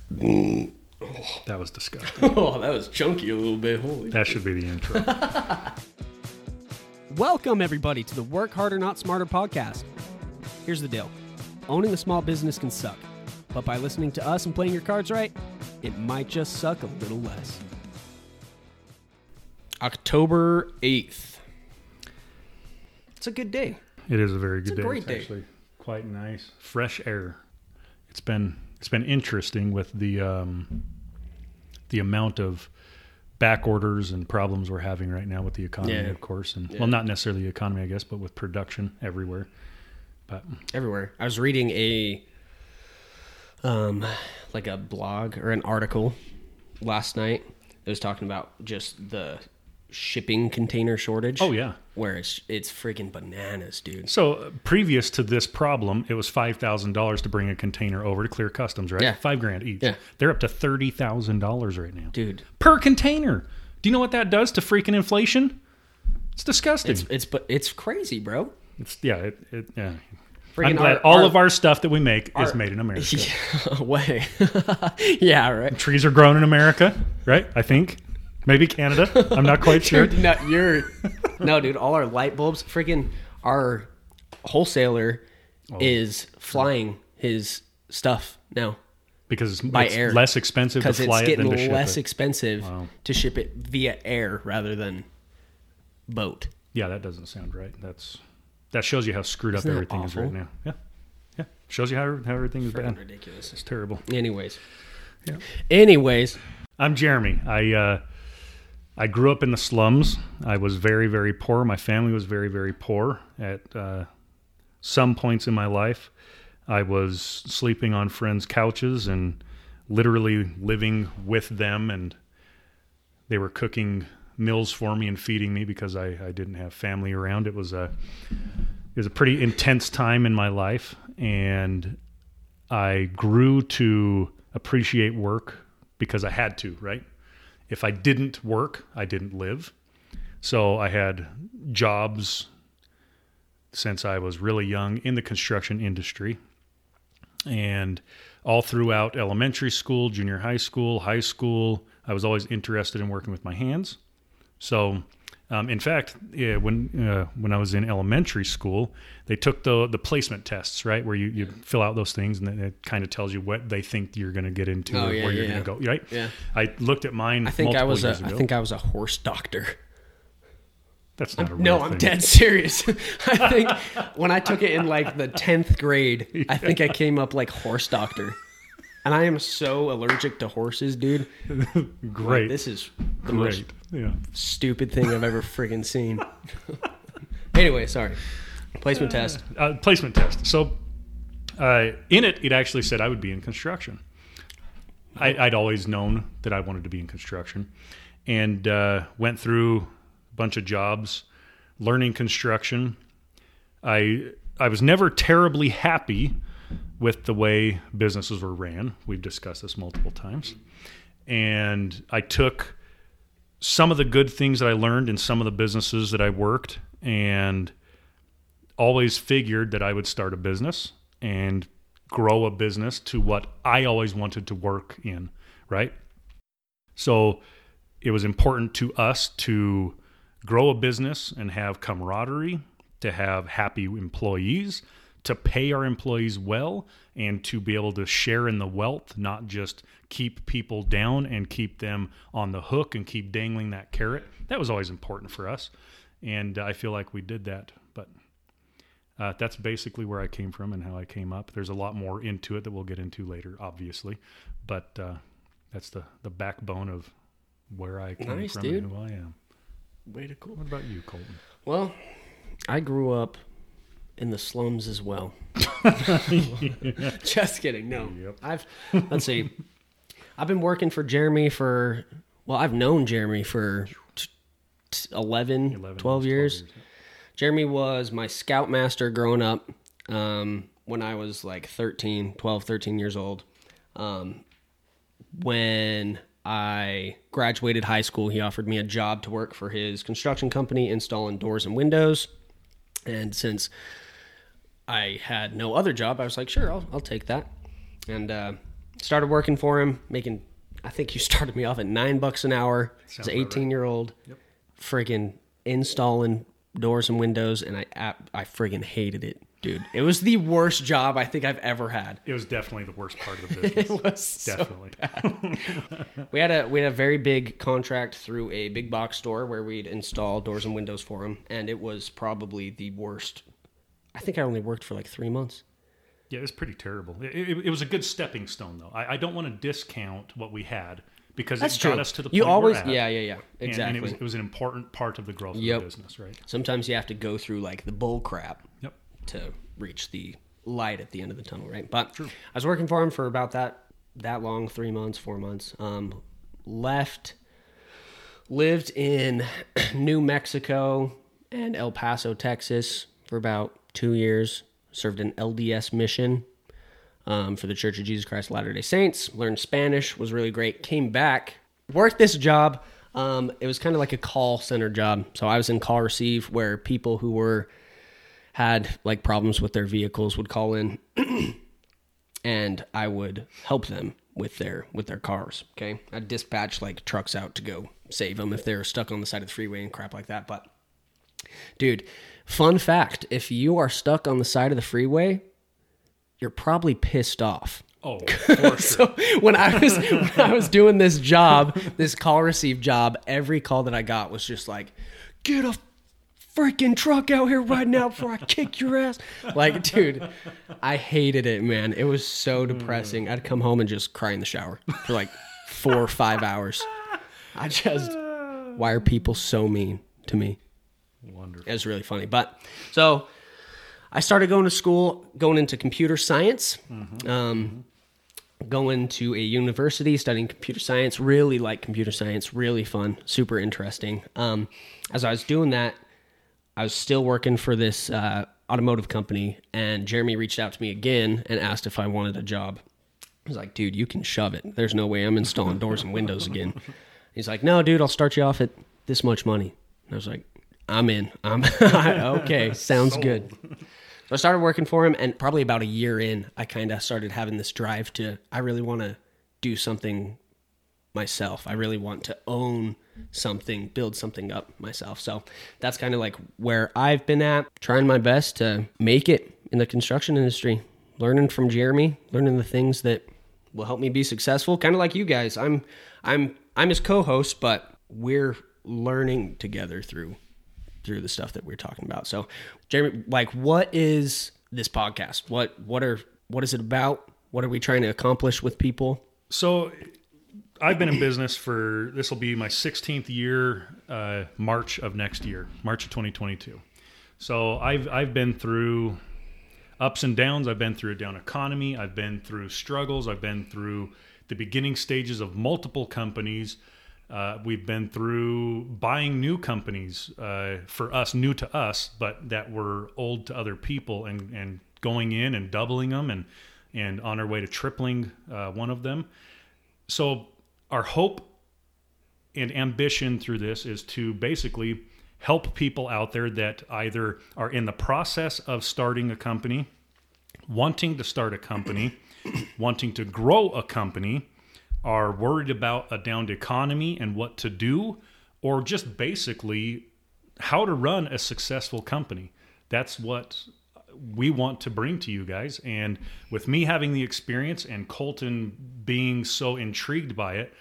That was disgusting. Oh, that was chunky a little bit. Holy. That should be the intro. Welcome, everybody, to the Work Harder, Not Smarter podcast. Here's the deal. Owning a small business can suck, but by listening to us and playing your cards right, it might just suck a little less. October 8th. It's a good day. It is a very good day. Great It's day. actually quite nice. Fresh air. It's been interesting with the amount of back orders and problems we're having right now with the economy, of course. And well, not necessarily the economy, I guess, but with production everywhere. But Everywhere. I was reading a blog or an article last night. It was talking about just the shipping container shortage. oh yeah. Where it's freaking bananas, dude. So previous to this problem, it was $5,000 to bring a container over to clear customs, right? Yeah. $5,000 each. Yeah. They're up to $30,000 right now. Dude. Per container. Do you know what that does to freaking inflation? It's disgusting. It's crazy, bro. Yeah. Friggin' I'm glad all of our stuff that we make is made in America. Yeah, way. Yeah, right. Trees are grown in America, right? I think. Maybe Canada. I'm not quite sure. Dude, no, dude. All our light bulbs, freaking our wholesaler is flying his stuff now Because it's by air. less expensive to because fly it's it than getting to ship less it. expensive Wow. to ship it via air rather than boat. Yeah, that doesn't sound right. That shows you how screwed up Isn't that everything is right awful? now. Yeah. Shows you how everything is Freaking bad. ridiculous. It's terrible. Anyways, Yeah. I'm Jeremy. I grew up in the slums. I was very, very poor. My family was very, very poor at some points in my life. I was sleeping on friends' couches and literally living with them, and they were cooking meals for me and feeding me because I didn't have family around. It was a pretty intense time in my life, and I grew to appreciate work because I had to, right? If I didn't work, I didn't live. So I had jobs since I was really young in the construction industry. And all throughout elementary school, junior high school, I was always interested in working with my hands. So, in fact, when I was in elementary school, they took the placement tests, right, where you fill out those things, and then it kind of tells you what they think you're going to get into or where you're going to go, right? Yeah. I looked at mine. I think I was years ago. a horse doctor. That's not a real No, thing. I'm dead serious. I think when I took it in like the 10th grade, I think I came up like horse doctor. And I am so allergic to horses, dude. Great. Like, this is the most Yeah. stupid thing I've ever friggin' seen. Anyway, sorry. Placement test. Placement test. So in it actually said I would be in construction. I'd always known that I wanted to be in construction, and went through a bunch of jobs, learning construction. I was never terribly happy with the way businesses were ran. We've discussed this multiple times. And I took some of the good things that I learned in some of the businesses that I worked, and always figured that I would start a business and grow a business to what I always wanted to work in, right? So it was important to us to grow a business and have camaraderie, to have happy employees, to pay our employees well, and to be able to share in the wealth, not just keep people down and keep them on the hook and keep dangling that carrot. That was always important for us, and I feel like we did that. But that's basically where I came from and how I came up. There's a lot more into it that we'll get into later, obviously, but that's the backbone of where I came Nice, from dude. and who I am. Way to cool. What about you, Colton? Well, I grew up in the slums as well. Just kidding. No. Yep. Let's see. I've been working for Jeremy I've known Jeremy for 12 years. Jeremy was my scoutmaster growing up when I was like 12, 13 years old. When I graduated high school, he offered me a job to work for his construction company installing doors and windows. And since I had no other job, I was like, sure, I'll take that. And started working for him, making, I think you started me off at $9 an hour as an 18-year-old, friggin' installing doors and windows, and I friggin' hated it, dude. It was the worst job I think I've ever had. It was definitely the worst part of the business. It was definitely. So bad. We had a very big contract through a big box store where we'd install doors and windows for them, and it was probably the worst. I think I only worked for like 3 months. Yeah, it was pretty terrible. It was a good stepping stone, though. I don't want to discount what we had because That's it true. got us to the point you always, we're at. Yeah, exactly. And it was an important part of the growth of the business, right? Sometimes you have to go through like the bull crap Yep. to reach the light at the end of the tunnel, right? But I was working for him for about that long, 3 months, 4 months. Lived in New Mexico and El Paso, Texas for about 2 years. Served an LDS mission for the Church of Jesus Christ of Latter-day Saints. Learned Spanish, was really great. Came back, worked this job. It was kind of like a call center job. So I was in call receive where people who had like problems with their vehicles would call in and I would help them with their cars. Okay. I'd dispatch like trucks out to go save them if they're stuck on the side of the freeway and crap like that. But dude, fun fact, if you are stuck on the side of the you're probably pissed off. Oh, for sure. So when I was doing this job, this call receive job, every call that I got was just like, get a freaking truck out here right now before I kick your ass. Like, dude, I hated it, man. It was so depressing. I'd come home and just cry in the shower for like 4 or 5 hours. Why are people so mean to me? Wonderful. It was really funny. But so I started going to school, going into computer science, going to a university, studying computer science, really like computer science, really fun, super interesting. As I was doing that, I was still working for this automotive company, and Jeremy reached out to me again and asked if I wanted a job. I was like, dude, you can shove it. There's no way I'm installing doors and windows again. He's like, no, dude, I'll start you off at this much money. And I was like, I'm in. Okay, sounds good. So I started working for him, and probably about a year in, I kind of started having this drive I really want to do something myself. I really want to own something, build something up myself. So that's kind of like where I've been at, trying my best to make it in the construction industry, learning from Jeremy, learning the things that will help me be successful. Kind of like you guys. I'm his co-host, but we're learning together through the stuff that we're talking about. So, Jeremy, like, what is this podcast? What is it about? What are we trying to accomplish with people? So, I've been in business this will be my 16th year, March of next year, March of 2022. So I've been through ups and downs. I've been through a down economy. I've been through struggles. I've been through the beginning stages of multiple companies. We've been through buying new companies for us, new to us, but that were old to other people, and going in and doubling them and on our way to tripling one of them. So our hope and ambition through this is to basically help people out there that either are in the process of starting a company, wanting to start a company, wanting to grow a company, are worried about a downed economy and what to do, or just basically how to run a successful company. That's what we want to bring to you guys. And with me having the experience and Colton being so intrigued by it,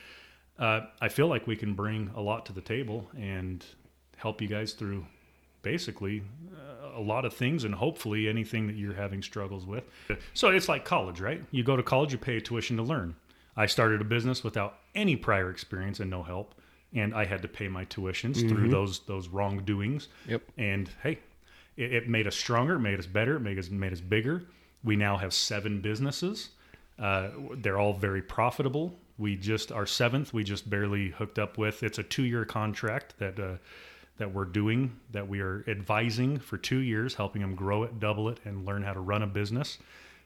I feel like we can bring a lot to the table and help you guys through basically a lot of things, and hopefully anything that you're having struggles with. So it's like college, right? You go to college, you pay a tuition to learn. I started a business without any prior experience and no help, and I had to pay my tuitions through those wrongdoings. Yep. And hey, it made us stronger, made us better, made us bigger. We now have 7 businesses. They're all very profitable. Our 7th, we just barely hooked up with. It's a 2-year contract that we're doing, that we are advising for 2 years, helping them grow it, double it, and learn how to run a business.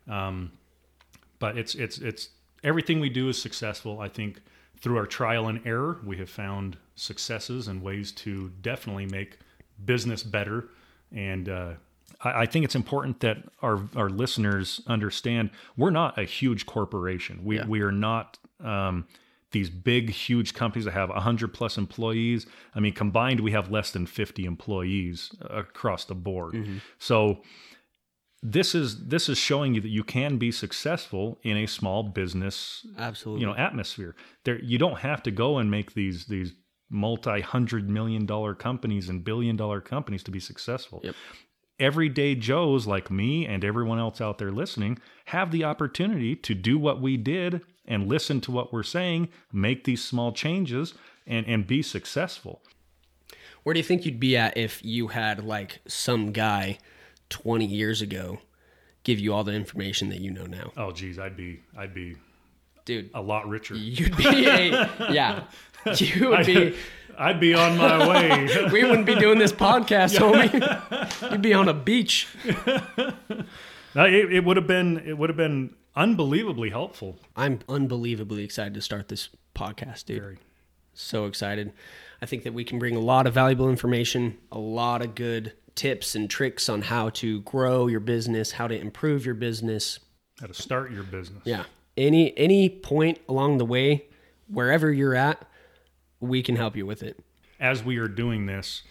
But it's everything we do is successful. I think through our trial and error, we have found successes and ways to definitely make business better and I think it's important that our listeners understand we're not a huge corporation. We are not these big, huge companies that have 100+ employees. I mean, combined, we have less than 50 employees across the board. Mm-hmm. So this is showing you that you can be successful in a small business, absolutely, atmosphere. You don't have to go and make these multi-$100 million companies and billion-dollar companies to be successful. Yep. Everyday Joes like me and everyone else out there listening have the opportunity to do what we did and listen to what we're saying, make these small changes, and be successful. Where do you think you'd be at if you had like some guy 20 years ago give you all the information that you know now? Oh, geez, I'd be dude, a lot richer. You'd be you would be. I'd be on my way. We wouldn't be doing this podcast, homie. You'd be on a beach. No, it would have been unbelievably helpful. I'm unbelievably excited to start this podcast, dude. Very. So excited. I think that we can bring a lot of valuable information, a lot of good tips and tricks on how to grow your business, how to improve your business, how to start your business. Yeah. Any point along the way, wherever you're at, we can help you with it. As we are doing this,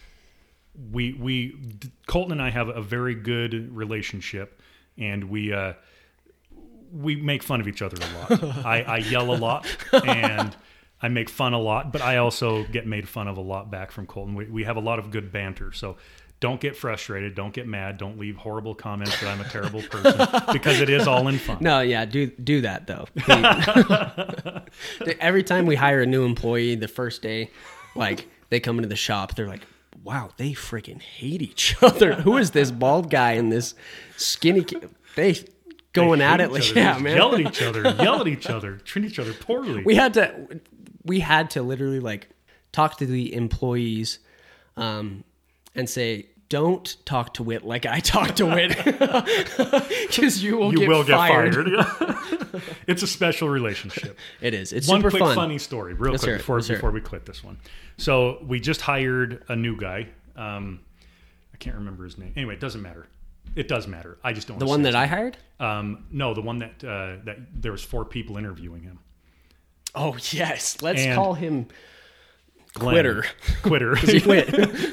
Colton and I have a very good relationship, and we make fun of each other a lot. I yell a lot, and I make fun a lot, but I also get made fun of a lot back from Colton. We have a lot of good banter, so don't get frustrated, don't get mad, don't leave horrible comments that I'm a terrible person, because it is all in fun. No, yeah, do that though. Every time we hire a new employee, the first day, like they come into the shop, they're like, wow, they freaking hate each other. Who is this bald guy and this skinny kid? They at it like, yeah, man. Yell at each other, treat each other poorly. We had to literally like talk to the employees and say, don't talk to Whit like I talk to Whit, because you will get fired. It's a special relationship. It is. It's one super quick fun. Funny story, real quick, before we clip this one. So we just hired a new guy. I can't remember his name. Anyway, it doesn't matter. It does matter. I just don't. The one that I hired? No, the one that there was 4 people interviewing him. Oh yes, let's call him Glenn. Quitter. He quit.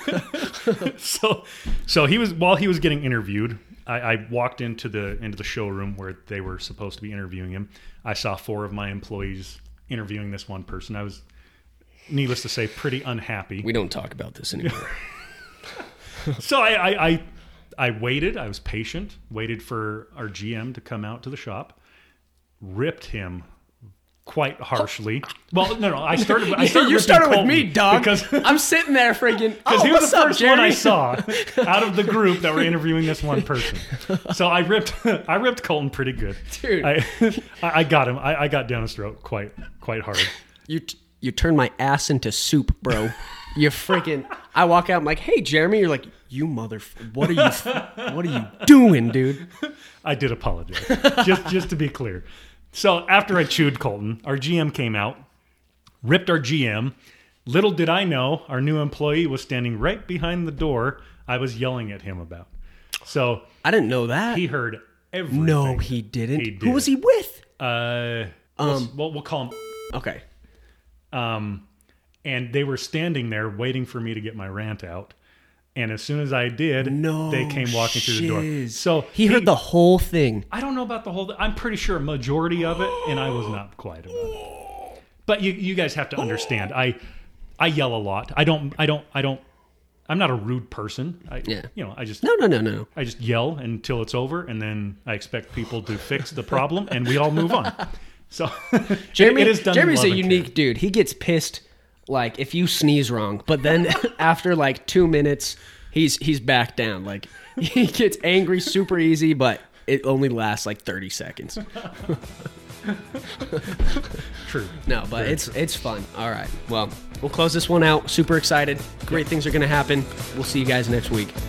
So he was, while he was getting interviewed, I walked into the showroom where they were supposed to be interviewing him. I saw 4 of my employees interviewing this one person. I was, needless to say, pretty unhappy. We don't talk about this anymore. So I waited. I was patient. Waited for our GM to come out to the shop. Ripped him quite harshly. Well, no. I started. You started with me, dog. Because I'm sitting there freaking. Because he was the first one I saw Jeremy? out of the group that were interviewing this one person. So I ripped Colton pretty good, dude. I got him. I got down his throat quite hard. You turned my ass into soup, bro. You freaking. I walk out. I'm like, hey, Jeremy. You're like, you what are you doing, dude? I did apologize. just to be clear. So after I chewed Colton, our GM came out, ripped our GM. Little did I know, our new employee was standing right behind the door I was yelling at him about. So I didn't know that. He heard everything. No, he didn't. He did. Who was he with? We'll call him. Okay. And they were standing there waiting for me to get my rant out. And as soon as I did, they came walking through the door. So he heard the whole thing. I don't know about the whole thing. I'm pretty sure a majority of it, and I was not quiet about it. But you guys have to understand. I yell a lot. I'm not a rude person. I just No. I just yell until it's over, and then I expect people to fix the problem, and we all move on. So Jeremy's a unique dude. He gets pissed like if you sneeze wrong, but then after like 2 minutes, he's back down. Like he gets angry super easy, but it only lasts like 30 seconds. True. No, but it's fun. All right. Well, we'll close this one out. Super excited. Great things are going to happen. We'll see you guys next week.